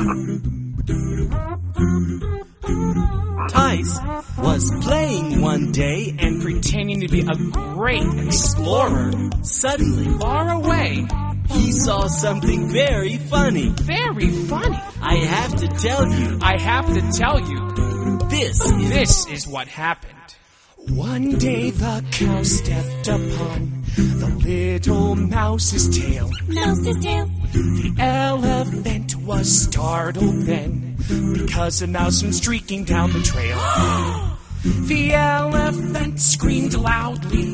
Tice was playing one day and pretending to be a great explorer. suddenly Far away. he saw something very funny. Very funny. I have to tell you, I have to tell you, this is what happened. One day the cow stepped upon the little mouse's tail. Mouse's tail. The elephant was startled then, because a mouse went streaking down the trail. The elephant screamed loudly.